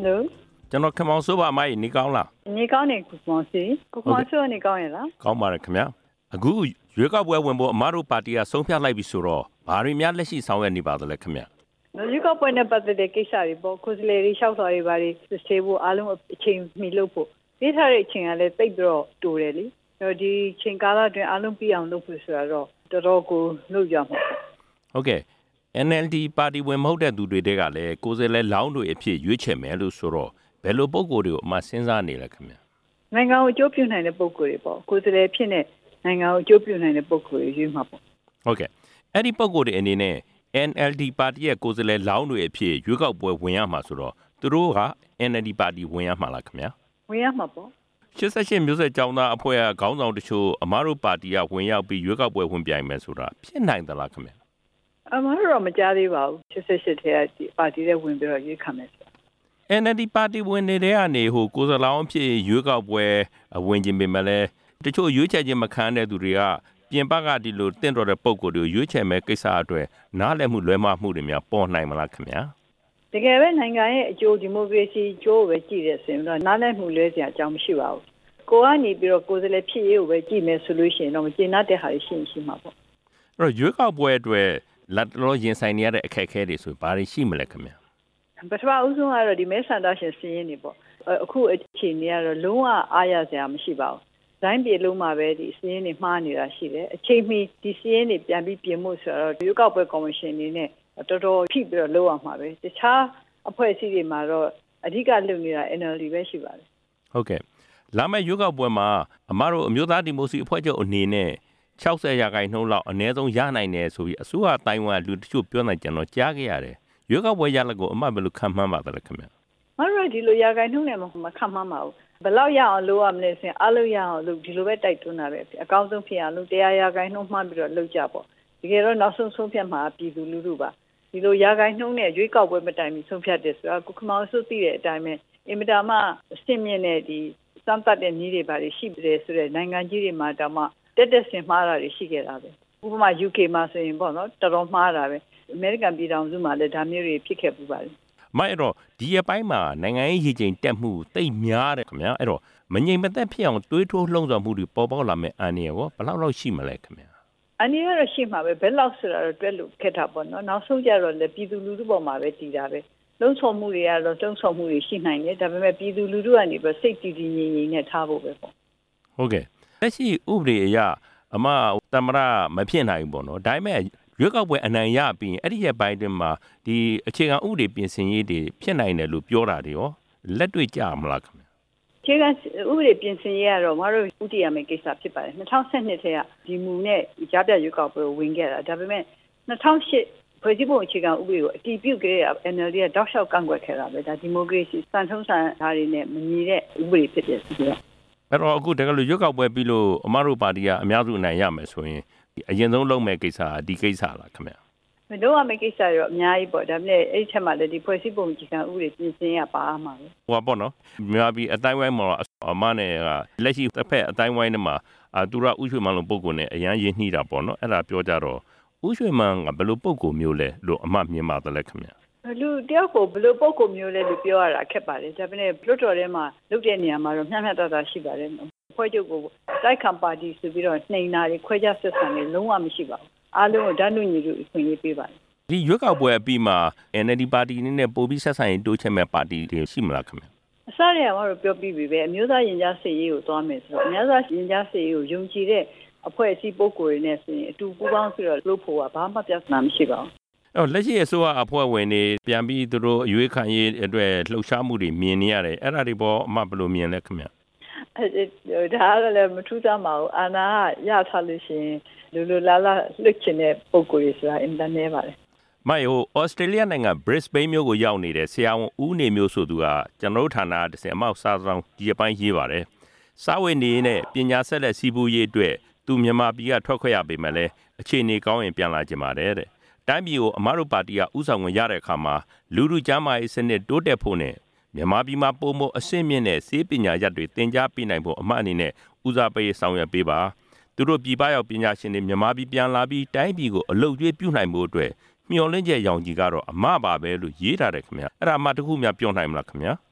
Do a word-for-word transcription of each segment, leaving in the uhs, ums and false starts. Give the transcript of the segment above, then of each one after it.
Hello ကျွန်တော်ခမောင်စိုးပါမိုင်းနေကောင်းလားနေကောင်းနေကိုမောင်စီကိုမောင်စိုးနေကောင်းရလားကောင်းပါတယ်ခင်ဗျာအခုရွေးကောက်ပွဲဝင်ဖို့အမားတို့ပါတီကဆုံးဖြတ်လိုက်ပြီဆိုတော့ဘာတွေများလက်ရှိဆောင်ရွက်နေပါသလဲခင်ဗျာရွေးကောက်ပွဲနဲ့ပတ်သက်တဲ့ကိစ္စတွေပေါ့ကိုယ်စားလှယ်တွေရှောက်သွားတွေဘာတွေစစ်ဆေးဖို့အားလုံးအချိန်မီလုပ်ဖို့ပေးထားတဲ့အချိန်ကလည်းတိတ်ပြီးတော့တိုးတယ်လေဒီချိန်ကာလအတွင်းအားလုံးပြအောင်လုပ်ဖို့ဆိုတော့တော်တော်ကိုလုပ်ကြမှာဟုတ်ကဲ့N L D ပါတီဝင်မဟုတ်တဲ့သူတွေတဲကလည်းကိုယ်စားလှယ်လောင်းတွေအဖြစ်ရွေးချယ်မယ်လို့ဆိုတော့ဘယ်လိုပုံကိုယ်တွေကိုအမှစဉ်းစားနေလဲခင်ဗျာနိုင်ငံကိုအကျိုးပြုနိုင်တဲ့ပုံကိုယ်တွေပေါ့ကိုယ်စားလှယ်ဖြစ်နေနိုင်ငံကိုအကျိုးပြုနိုင်တဲ့ပုံကိုယ်တွေရွေးမှာပေါ့ဟုတ်ကဲ့အဲ့ဒီပုံကိုယ်တွေအနေနဲ့ N L D ပါတီရဲ့ကိုယ်စားလှယ်လောင်းတွေအဖြစ်ရွေးကောက်ပွဲဝင်ရမှာဆိုတော့သူတို့က N L D ပါတီဝင်ရမှာလားခင်ဗျာဝင်ရမှာပေါ့ရှစ်ဆယ့်ရှစ်မျိုးဆက်ကျောင်းသားအဖွဲ့ကခေါင်းဆောင်တချို့အမားတို့ပါတီကဝင်ရောက်ပြီးရွေးကောက်ပွဲဝင်ပြိုင်မယ်ဆိုတာဖြစ်နိုင်သလားခင်ဗျာအမှန်တော့မကြားသေးပါဘူးရှစ်ဆယ့်ရှစ်ထဲကပါတီတွေဝင်ပြီးတော့ရွေးခံမယ်ဆိုတာ N L D ပါတီဝင်နေတဲ့ကနေဟိုကိုယ်စားလှယ်ဖြစ်ရွေးကောက်ပွဲဝင်ခြင်းပေမဲ့လည်းတချို့ရွေးချယ်ခြင်းမခံတဲ့သူတွေကပြင်ပကဒီလိုတင့်တော်တဲ့ပုံကိုယ်တွေကိုရွေးချယ်မဲ့ကိစ္စအတွက်နားလည်မှုလွဲမှားမှုတွေများပေါ်နိုင်မလားခင်ဗျာတကယ်ပဲနိုင်ငံရဲ့အကျိုးဒီမိုကရေစီအကျိုးပဲကြည့်တဲ့ဆိုရင်တော့နားလည်မှုလွဲစရာအကြောင်းမရှိပါဘူးကိုကနေပြီးတော့ကိုယ်စားလှယ်ဖြစ်ရေးကိုပဲကြည့်မယ်ဆိုလို့ရှိရင်တော့မကျေနပ်တဲ့ဟာရှိရှိမှာပေါ့အဲ့တော့ရွေးကောက်ပွဲအတွက်လက်တော်ရင်ဆိုင်နေရတဲ့အခက်အခဲတွေဆိုဘာတွေရှိမလဲခင်ဗျာပထမအဦးဆုံးကတော့ဒီမဲဆန္ဒရှင်စီးရင်တွေပေါ့အခုအချိန်ကြီးကတော့လုံးဝအားရစရာမရှိပါဘူး။တိုင်းပြည်လုံးမှာပဲဒီစီးရင်တွေမှားနေတာရှိတယ်။အချိန်မီဒီစီးရင်တွေပြန်ပြီးပြင်မှုဆိုတော့ရွေးကောက်ပွဲကော်မရှင်နေနဲ့တော်တော်ဖိပြီးတော့လုပ်အောင်မှာပဲ။တခြားအဖွဲ့အစည်းတွေမှာတော့အဓိကလုပ်နေတာ N L D ပဲရှိပါတယ်။ဟုတ်ကဲ့။လာမယ့်ရွေးကောက်ပွဲမှာအမတို့အမျိုးသားဒီမိုကရေစီအဖွဲ့ချုပ်အနေနဲ့၆၀ရာခိုင်နှုန်းလောက်အနည်းဆုံးရနိုင်တယ်ဆိုပြီးအစိုးရတိုင်းဝန်လူတချို့ပြောနိုင်ကြတော့ကြားခဲ့ရတယ်။ရွေးကောက်ပွဲရလဒ်ကိုအမှတ်ဘယ်လိုခံမှန်းပါသလဲခင်ဗျာမဟုတ်ဒီလိုရာခိုင်နှုန်းနဲ့မခံမှန်းပါဘူးဘယ်လောက်ရအောင်လုပ်ရမလဲဆိုရင်အလုပ်ရအောင်လုပ်ဒီလိုပဲတိုက်တွန်းတာပဲအကောင်းဆုံးဖြစ်အောင်လုပ်တရားရာခိုင်နှုန်းမှန်းပြီးတော့လုပ်ကြပေါ့တကယ်တော့နောက်ဆုံးဆုံးဖြတ်မှာပြည်သူလူထုပါဒီလိုရာခိုင်နှုန်းနဲ့ရွေးကောက်ပွဲမတိုင်မီဆုံးဖြတ်တယ်ဆိုတော့ကုခမောင်စုသိတဲ့အတိုင်းပဲအင်မတာမှအစစ်မြင့်တဲ့ဒီစမ်းသပ်တဲ့နည်းတွေပါရှိတယ်ဆိုတဲ့နိုင်ငံကြီးတွေမှာတောင်မှတက်တက်ဆင်မှားတာတွေရှိခဲ့တာပဲဥပမာ U K မှာဆိုရင်ပေါ့နော်တော်တော်မှားတာပဲအမေရိကန်ပြည်ထောင်စုမှာလည်းဒါမျိုးတွေဖြစ်ခဲ့ပူပါတယ်မိုက်အဲ့တော့ဒီအပိုင်းမှာနိုင်ငံရေးရည်ချိန်တက်မှုတိတ်များတယ်ခင်ဗျာအဲ့တော့မငြိမ်မသက်ဖြစ်အောင်တွေးထိုးလှုံ့ဆော်မှုတွေပေါ်ပေါက်လာမယ့်အန်ရရောဘယ်လောက်လောက်ရှိမလဲခင်ဗျာအန်ရရောရှိမှာပဲဘယ်လောက်ဆိုတာတော့တွက်လို့ခက်တာပေါ့နော်နောက်ဆုံးကြတော့လေပြည်သူလူထုပေါ်မှာပဲတည်တာပဲလှုံ့ဆော်မှုတွေကတော့လှုံ့ဆော်မှုတွေရှိနိုင်တယ်ဒါပေမဲ့ပြည်သူလူထုကနေပြီးစိတ်တည်တည်ငြိမ်ငြိမ်နဲ့ထားဖို့ပဲပေါ့ဟုတ်ကဲ့လက်ရှိဥပဒေအရအမတမရမဖြစ်နိုင်ဘူးပေါ့နော်ဒါပေမဲ့ရွေးကောက်ပွဲအနိုင်ရပြီးရင်အဲ့ဒီရဲ့ပိုင်းတွင်မှာဒီအခြေခံဥပဒေပြင်ဆင်ရေးတွေဖြစ်နိုင်တယ်လို့ပြောတာတွေရောလက်တွေ့ကြမလားခင်ဗျအခြေခံဥပဒေပြင်ဆင်ရေးကတော့မတို့ဥတီရမယ့်ကိစ္စဖြစ်ပါတယ်၂၀၁၂ထဲကဒီမူနဲ့ကြားပြရွေးကောက်ပွဲဝင်ခဲ့တာဒါပေမဲ့၂၀၀၈ဖွဲ့စည်းပုံအခြေခံဥပဒေကိုအတည်ပြုခဲ့တဲ့ N L D ကတောက်လျှောက်ကန့်ကွက်ခဲ့တာပဲဒါဒီမိုကရေစီစံထုံးစံထားတွေနဲ့မညီတဲ့ဥပဒေဖြစ်တယ်ဆိုတော့အဲ့တော့အခုတကယ်လို့ရွေးကောက်ပွဲပြီးလို့အမတို့ပါတီကအများစုအနိုင်ရမယ်ဆိုရင်အရင်ဆုံးလုပ်မဲ့ကိစ္စကဒီကိစ္စလားခင်ဗျာမလုပ်ရမယ့်ကိစ္စရောအများကြီးပေါ့ဒါပေမဲ့အဲ့ဒီချက်မှလည်းဒီဖွဲ့စည်းပုံကြီးကဥပဒေပြင်ဆင်ရပါမှာပဲဟိုပေါ့နော်မြန်မာပြည်အတိုင်းဝိုင်းမှာအမနဲ့ကလက်ရှိတစ်ဖက်အတိုင်းဝိုင်းထဲမှာအာသူရဥရွှေမန်းလိုပုံကိုနဲ့အရန်ရင်းနှီးတာပေါ့နော်အဲ့ဒါပြောကြတော့ဥရွှေမန်းကဘယ်လိုပုံကိုမျိုးလဲလို့အမမြင်ပါတယ်ခင်ဗျာလူတယောက်ကိုဘယ်လိုပုံကိုမျိုးလဲလို့ပြောရတာခက်ပါတယ်ဒါပေမဲ့လွတ်တော်ထဲမှာလုပ်တဲ့နေရာမှာတော့မျှမျှတတရှိပါတယ်ဖွဲ့ချုပ်ကိုတိုက်ခံပါတီဆိုပြီးတော့နှိမ်တာတွေခွဲခြားဆက်ဆံတွေလုံးဝမရှိပါဘူးအားလုံးကိုဓာတ်ညွှန်ညီတို့အခွင့်အရေးပေးပါတယ်ဒီရွေးကောက်ပွဲအပြီးမှာ N L D ပါတီနဲ့ပို့ပြီးဆက်ဆံရေးတိုးချဲ့မဲ့ပါတီတွေရှိမလားခင်ဗျအစရကတော့ပြောပြီးပြီပဲအမျိုးသားရင်ကြားစစ်ရေးကိုသွားမယ်ဆိုတော့အမျိုးသားရင်ကြားစစ်ရေးကိုယုံကြည်တဲ့အဖွဲ့အစည်းပုဂ္ဂိုလ်တွေနဲ့ဆိုရင်အတူပူးပေါင်းပြီးတော့လုပ်ဖို့ကဘာမှပြဿနာမရှိပါဘူးအဲ့လက်ရှိအစိုးရအဖွဲ့ဝင်တွေပြန်ပြီးသူတို့အရွေးခံရေးအတွက်လှုပ်ရှားမှုတွေမြင်နေရတယ်အဲ့ဒါတွေပေါ်အမဘယ်လိုမြင်လဲခင်ဗျအဲဒါကလည်းမထူးဆန်းပါဘူးအာဏာရထားလို့ရှိရင်လူလူလာလာလွတ်ချင်တဲ့ပုံကိုယ်တွေဆိုတာအင်တာနက်ပါတယ်မိုင်ဟိုဩစတြေးလျနိုင်ငံ Brisbane မြို့ကိုရောက်နေတဲ့ဆရာဝန်ဦးနေမျိုးဆိုသူကကျွန်တော်ဌာနတစ်စင်အမောက်စားဆောင်ဒီအပိုင်းရေးပါတယ်စာဝေနေနဲ့ပညာဆက်လက်စီးပူးရေးအတွက်သူမြန်မာပြည်ကထွက်ခွင့်ရပေမဲ့လည်းအခြေအနေကောင်းရင်ပြန်လာကြပါတဲ့တဲ့တိုင်းပြည်ကိုအမားတို့ပါတီကဥဆောင်ဝင်ရတဲ့အခါမှာလူလူကျမ်းမာရေးစနစ်တိုးတက်ဖို့နဲ့မြန်မာပြည်မှာပုံမအဆင့်မြင့်တဲ့ဆေးပညာရပ်တွေသင်ကြားပေးနိုင်ဖို့အမှတ်အနေနဲ့ဦးစားပေးဆောင်ရွက်ပေးပါသူတို့ပြည်ပရောက်ပညာရှင်တွေမြန်မာပြည်ပြန်လာပြီးတိုင်းပြည်ကိုအလုပ်ကျွေးပြုနိုင်ဖို့အတွက်မျှော်လင့်ချက်ရောင်ကြီးကတော့အမပါပဲလို့ရေးထားတယ်ခင်ဗျအဲ့ဒါအမတခုများပြောနိုင်မလားခင်ဗျ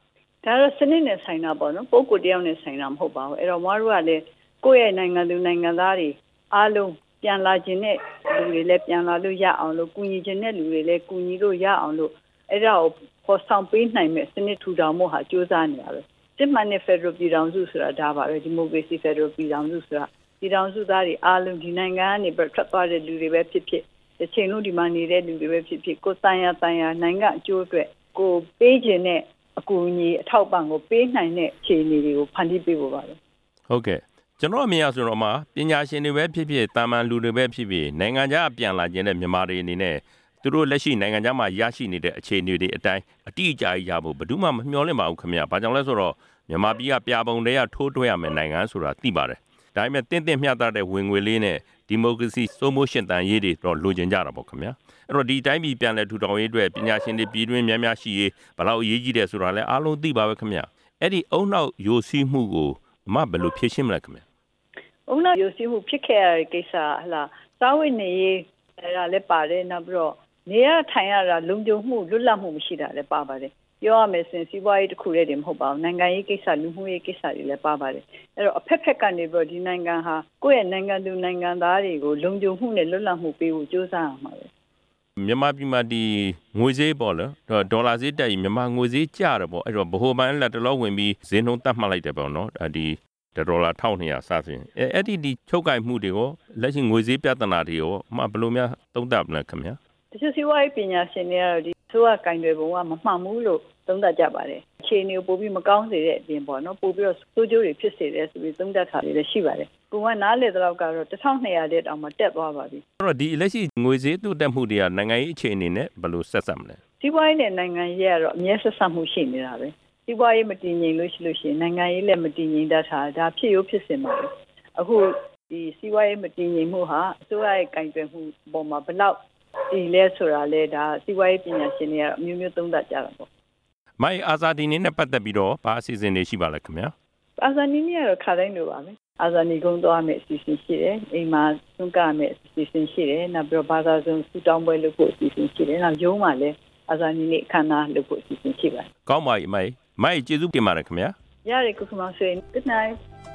ဒါတော့စနစ်နဲ့ဆိုင်တာပေါ့နော်ပုံကိုတယောက်နဲ့ဆိုင်တာမဟုတ်ပါဘူးအဲ့တော့မတို့ကလည်းကိုယ့်ရဲ့နိုင်ငံသူနိုင်ငံသားတွေအားလုံးပြန်လာခြင်းနဲ့လူတွေလည်းပြန်လာလို့ရအောင်လို့ကူညီခြင်းနဲ့လူတွေလည်းကူညီလို့ရအောင်လို့အဲ့ဒါကိုပေါ်ဆောင်ပေးနိုင်မဲ့စနစ်ထူထောင်မှုဟာကြိုးစားနေရတယ်စစ်မှန်တဲ့ Federal ပြည်ထောင်စုဆိုတာဒါပါပဲဒီမိုကရေစီ Federal ပြည်ထောင်စုဆိုတာပြည်ထောင်စုသားတွေအားလုံးဒီနိုင်ငံကနေထွက်သွားတဲ့လူတွေပဲဖြစ်ဖြစ်တစ်ချိန်လုံးဒီမှာနေတဲ့လူတွေပဲဖြစ်ဖြစ်ကိုယ်တိုင်ရတိုင်ရနိုင်ငံအကျိုးအတွက်ကိုပေးခြင်းနဲ့အကူအညီအထောက်ပံ့ကိုပေးနိုင်တဲ့အခြေအနေတွေကိုဖန်တီးပေးဖို့ပါပဲဟုတ်ကဲ့ကျွန်တော်အမြင်အရဆိုတော့မှပညာရှင်တွေပဲဖြစ်ဖြစ်တာမန်လူတွေပဲဖြစ်ဖြစ်နိုင်ငံခြားပြန်လာခြင်းတဲ့မြန်မာတွေအနေနဲ့သူတို့လက်ရှိနိုင်ငံခြားမှာရရှိနေတဲ့အခြေအနေတွေအတိုင်းအတိအကျရဖို့ဘယ်သူမှမမျှော်လင့်ပါဘူးခင်ဗျာ။ဘာကြောင့်လဲဆိုတော့မြန်မာပြည်ကပြပုံတွေကထိုးထွင်းရမယ်နိုင်ငံဆိုတာသိပါတယ်။ဒါပေမဲ့တင်းတင်းမျှတတဲ့ဝင်ငွေလေးနဲ့ဒီမိုကရေစီစိုးမိုးရှင်သန်ရေးတွေတော့လိုချင်ကြတာပေါ့ခင်ဗျာ။အဲ့တော့ဒီတိုင်းပြည်ပြန်လဲထူထောင်ရေးအတွက်ပညာရှင်တွေပြည်တွင်းများများရှိရေးဘယ်လောက်အရေးကြီးတယ်ဆိုတာလဲအားလုံးသိပါပဲခင်ဗျာ။အဲ့ဒီအုံနောက်ယိုစီးမှုကိုမဘယ်လိုဖြေရှင်းမလဲခင်ဗျာ။အုံနောက်ယိုစီးမှုဖြစ်ခဲ့ရတဲ့ကိစ္စဟလာစာဝတ်နေရေးအဲ့ဒါလည်းပါတယ်နောက်ပြီးတော့နေရထိုင်ရတာလုံခြုံမှုလွတ်လပ်မှုမရှိတာလည်းပါပါတယ်ပြောရမယ်ဆိုရင်စီးပွားရေးတစ်ခုတည်းတည်းမဟုတ်ပါဘူးနိုင်ငံရေးကိစ္စလူမှုရေးကိစ္စတွေလည်းပါပါတယ်အဲ့တော့အဖက်ဖက်ကနေပြီးတော့ဒီနိုင်ငံဟာကိုယ့်ရဲ့နိုင်ငံသူနိုင်ငံသားတွေကိုလုံခြုံမှုနဲ့လွတ်လပ်မှုပေးဖို့ကြိုးစားရမှာပဲမြန်မာပြည်မှာဒီငွေဈေးပေါ့လေဒေါ်လာဈေးတက်ပြီးမြန်မာငွေဈေးကျတယ်ပေါ့အဲ့တော့ဗဟိုဘဏ်လက်တလုံးဝင်ပြီးဈေးနှုန်းတက်မှတ်လိုက်တယ်ပေါ့နော်ဒီဒေါ်လာတစ်ထောင်နှစ်ရာစသဖြင့်အဲအဲ့ဒီဒီချုပ်ကိုင်မှုတွေကိုလက်ရှိငွေဈေးပြဿနာတွေကိုမှဘယ်လိုများသုံးသပ်မလဲခင်ဗျာတချို့စီးပွားရေးပညာရှင်တွေကတော့ဒီဆိုကကင်တွေဘုံကမမှန်ဘူးလို့သုံးသပ်ကြပါတယ်အခြေအနေကိုပိုပြီးမကောင်းစေတဲ့အပြင်ပေါ့နော်ပိုပြီးတော့စိုးကျိုးတွေဖြစ်စေတယ်ဆိုပြီးသုံးသပ်တာတွေလည်းရှိပါတယ်ကိုကနားလေတော့ကတော့တစ်ထောင်နှစ်ရာတဲ့တောင်မှတက်သွားပါပြီအဲ့တော့ဒီလက်ရှိငွေဈေးတိုးတက်မှုတွေကနိုင်ငံရေးအခြေအနေနဲ့ဘယ်လိုဆက်ဆက်မလဲစီးပွားရေးနဲ့နိုင်ငံရေးကတော့အမြဲဆက်ဆက်မှုရှိနေတာပဲစီးပွားရေးမတည်ငြိမ်လို့ရှိလို့ရှိရင်နိုင်ငံရေးလည်းမတည်ငြိမ်တတ်တာဒါဖြစ်ရိုးဖြစ်စဉ်ပါပဲအခုဒီစီးပွားရေးမတည်ငြိမ်မှုဟာအစိုးရရဲ့ကင်တွယ်မှုပုံမှာဘယ်လောက်ဒီလဲဆိုတာလဲဒါစီးပွားရေးပညာရှင်တွေကတော့အမျိုးမျိုးသုံးသပ်ကြတာပေါ့မိုင်အာဇာဒီနဲ့ပတ်သက်ပြီးတော့ဘာအစီအစဉ်တွေရှိပါလဲခင်ဗျာအာဇာဒီနဲ့ကတော့ခါတိုင်းလိုပါပဲအာဇာဒီကုန်းသွားမယ်အစီအစဉ်ရှိတယ်အိမ်မှာသွန်းကမယ်အစီအစဉ်ရှိတယ်နောက်ပြီးတော့ဘာသာစုံစူတောင်းပွဲလုပ်ဖို့အစီအစဉ်ရှိတယ်နောက်ရုံးမှာလည်းအာဇာဒီနဲ့အခမ်းအနားလုပ်ဖို့အစီအစဉ်ရှိပါတယ်ကောင်းပါပြီမိုင်မိုင်ကျေးဇူးတင်ပါတယ်ခင်ဗျာရတယ်ကုခုမောင်ဆွေ Good night